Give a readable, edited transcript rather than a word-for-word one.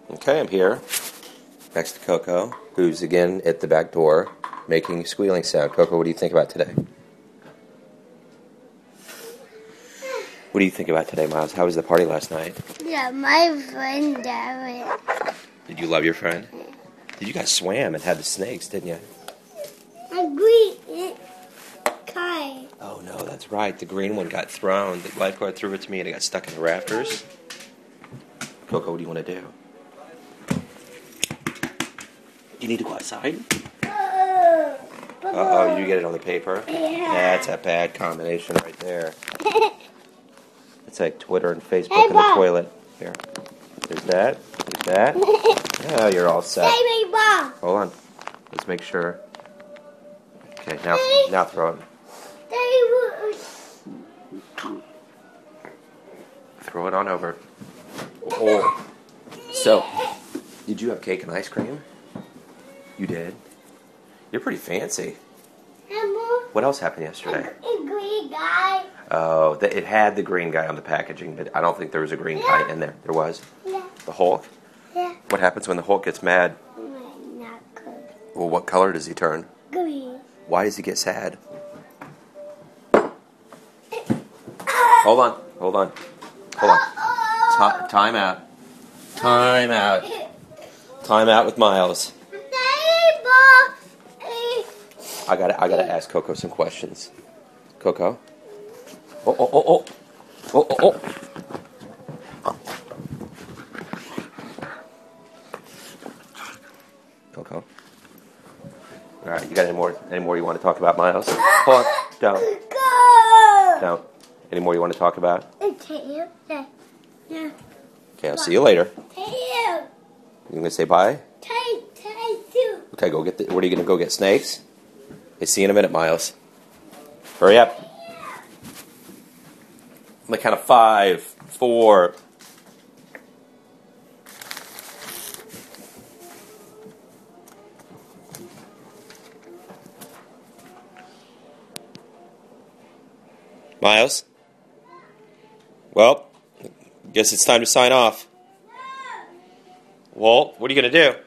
Okay, I'm here next to Coco, who's again at the back door making a squealing sound. Coco, what do you think about today? What do you think about today, Miles? How was the party last night? Yeah, my friend Darren. Did you love your friend? You guys swam and had the snakes, didn't you? A green kite. Oh no, that's right. The green one got thrown. The lifeguard threw it to me and it got stuck in the rafters. Coco, what do you want to do? You need to go outside? Uh-oh, you get it on the paper? Yeah. That's a bad combination right there. It's like Twitter and Facebook in the toilet. Here. There's that. There's that. Yeah, you're all set. Baby ball. Hold on. Let's make sure. Okay, now throw it. Throw it on over. Oh. So, did you have cake and ice cream? You did? You're pretty fancy. What else happened yesterday? A green guy. Oh, it had the green guy on the packaging, but I don't think there was a green guy in there. There was? Yeah. The Hulk? Yeah. What happens when the Hulk gets mad? Not good. Well, what color does he turn? Green. Why does he get sad? Hold on. Time out. Time out. Time out with Miles. I gotta ask Coco some questions. Coco? Oh. Coco? Alright, you got any more you want to talk about, Miles? Hold on. Don't. Any more you want to talk about? Yeah. Okay, I'll see you later. You. You gonna say bye? Too. Okay, what are you gonna go get, snakes? Okay, see you in a minute, Miles. Hurry up. On the count of 5, 4. Miles? Well, guess it's time to sign off. Walt, what are you going to do?